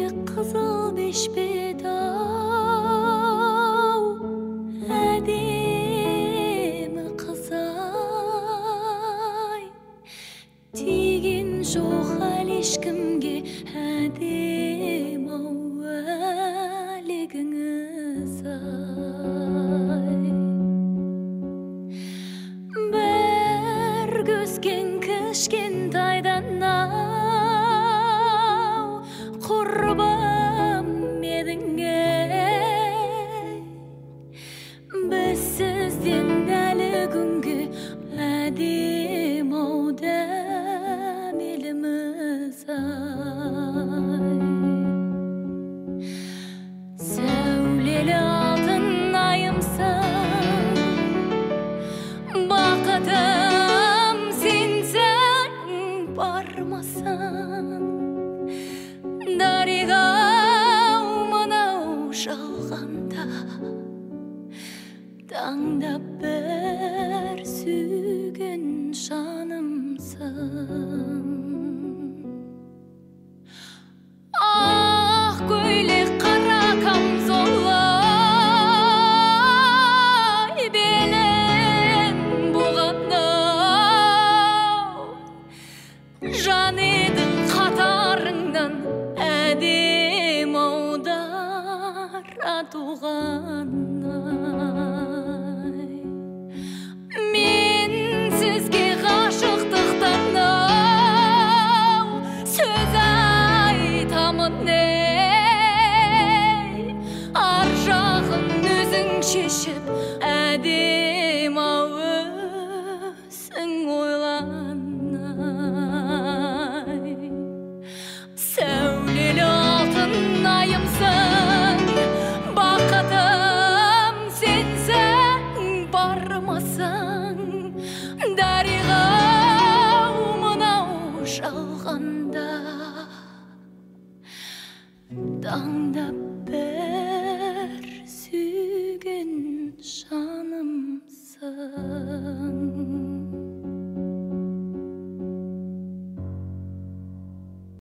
қызыл бешпет ау, әдемі қызай, тиген жоқ әлі ешкімге әдем ау әлегіңіз ай. Бір көзген кішкентайдан ау, құрбым едің ей, біз сізден әлі күнге әдем ау дәмеліміз ай. Сәулелі алтын айымсың, бақытым сенсің бармасың, дариға-ау мынау жалғанда, таңдап бір сүйген жанымсың. Ақ көйлек қара камзолай, белін буған-ау, жан едің қатарыңнан әдем ау дара туған-ай. Мен сізге ғашықтықтан ау, сөз айтамын ей, ар жағын өзің шешіп